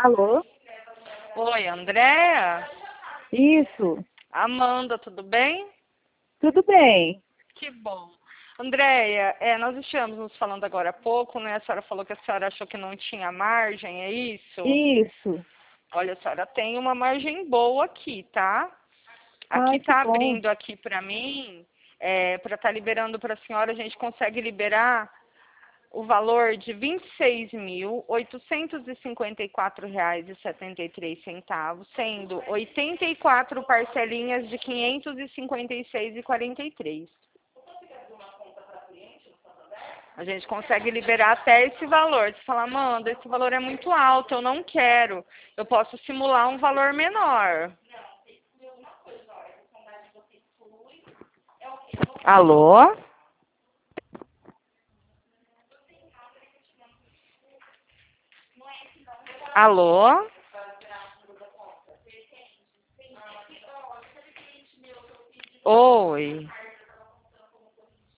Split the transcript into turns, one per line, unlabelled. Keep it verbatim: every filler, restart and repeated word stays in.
Alô?
Oi, Andréa?
Isso.
Amanda, tudo bem?
Tudo bem.
Que bom. Andréia, é, nós estivemos nos falando agora há pouco, né? A senhora falou que a senhora achou que não tinha margem, é isso?
Isso.
Olha, a senhora tem uma margem boa aqui, tá? Aqui
Ai, que
tá
bom.
abrindo aqui para mim, é, para estar liberando para a senhora, a gente consegue liberar o valor de vinte e seis mil, oitocentos e cinquenta e quatro reais e setenta e três centavos, sendo oitenta e quatro parcelinhas de quinhentos e cinquenta e seis reais e quarenta e três centavos. A gente consegue liberar até esse valor. Você fala, Amanda, esse valor é muito alto, eu não quero. Eu posso simular um valor menor.
Alô?
Alô? Oi.